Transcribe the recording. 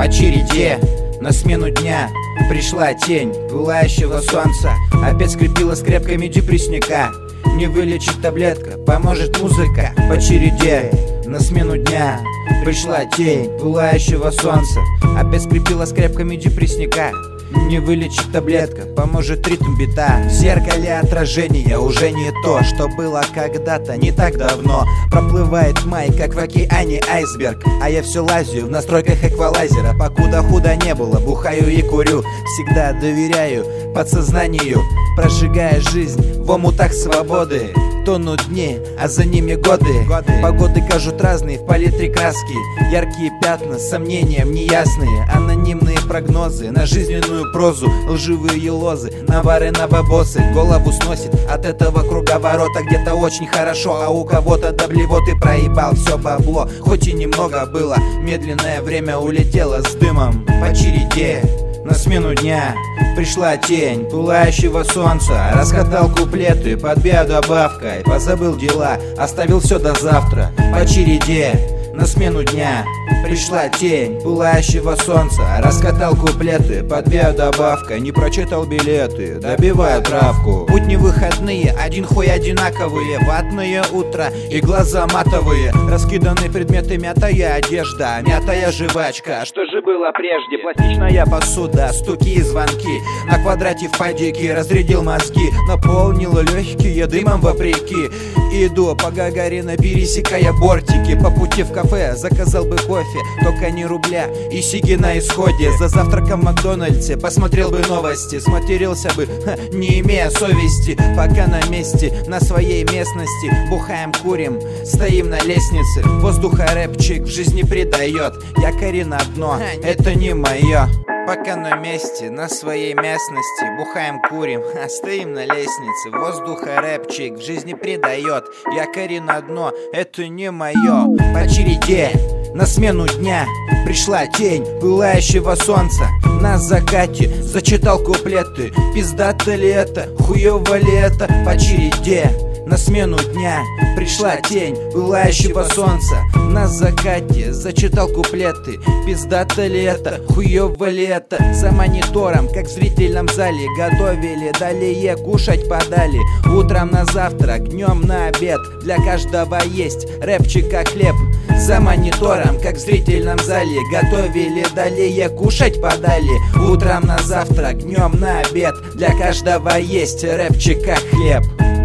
По череде на смену дня пришла тень пылающего солнца. Опять скрепила скрепками депрессника. Не вылечит таблетка, поможет музыка. По череде на смену дня пришла тень пылающего солнца. Опять скрепила скрепками депрессника. Не вылечит таблетка, поможет ритм бита. В зеркале отражение уже не то, что было когда-то, не так давно. Проплывает май, как в океане айсберг, а я все лазю в настройках эквалайзера. Покуда худо не было, бухаю и курю. Всегда доверяю подсознанию, прожигая жизнь в омутах свободы. Тонут дни, а за ними годы. Погоды кажут разные в палитре краски. Яркие пятна с сомнением неясные. Анонимные прогнозы на жизненную прозу. Лживые лозы, навары на бабосы. Голову сносит от этого круговорота. Где-то очень хорошо, а у кого-то до блевоты проебал все бабло. Хоть и немного было, медленное время улетело с дымом. По череде на смену дня пришла тень пылающего солнца. Раскатал куплеты под биодобавкой. Позабыл дела, оставил все до завтра. По череде на смену дня пришла тень пылающего солнца. Раскатал куплеты под биодобавкой. Не прочитал билеты, добиваю травку. Будни выходные, один хуй одинаковые. Ватное утро и глаза матовые. Раскиданы предметы, мятая одежда, мятая жвачка. Что же было прежде? Пластичная посуда, стуки и звонки. На квадрате в падике разрядил мозги. Наполнил легкие дымом вопреки. Иду по Гагарина, пересекая бортики. По пути в кафе заказал бы кофе, только не рубля и сиги на исходе. За завтраком в Макдональдсе посмотрел бы новости. Сматерился бы, не имея совести. Пока на месте, на своей местности. Бухаем, курим, стоим на лестнице. Воздуха рэпчик в жизни придает. Якори на дно, это не мое. Пока на месте, на своей местности. Бухаем, курим, стоим на лестнице. Воздуха рэпчик в жизни придает. Якори на дно, это не мое. По череде на смену дня пришла тень пылающего солнца. На закате зачитал куплеты. Пиздато ли это, хуёво ли это? По череде на смену дня пришла тень пылающего солнца. На закате зачитал куплеты. Пиздато ли это, хуёво ли это? За монитором, как в зрительном зале, готовили, далее кушать подали. Утром на завтрак, днем на обед. Для каждого есть рэпчик как хлеб. За монитором, как в зрительном зале, готовили, далее кушать подали. Утром на завтрак, днем на обед. Для каждого есть рэпчик как хлеб.